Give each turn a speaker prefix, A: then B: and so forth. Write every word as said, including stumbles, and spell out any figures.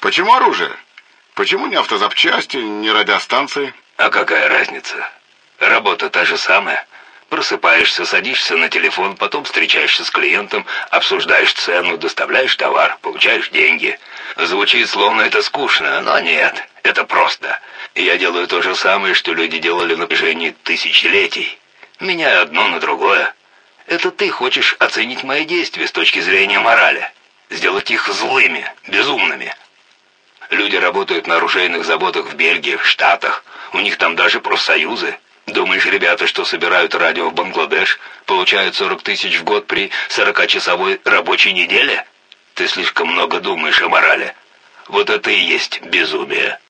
A: Почему оружие? Почему не автозапчасти, не радиостанции?
B: А какая разница? Работа та же самая. Просыпаешься, садишься на телефон, потом встречаешься с клиентом, обсуждаешь цену, доставляешь товар, получаешь деньги. Звучит, словно это скучно, но нет, это просто. Я делаю то же самое, что люди делали на протяжении тысячелетий. Меняю одно на другое. Это ты хочешь оценить мои действия с точки зрения морали. Сделать их злыми, безумными. Люди работают на оружейных заводах в Бельгии, в Штатах. У них там даже профсоюзы. Думаешь, ребята, что собирают радио в Бангладеш, получают сорок тысяч в год при сорокачасовой рабочей неделе? Ты слишком много думаешь о морали. Вот это и есть безумие.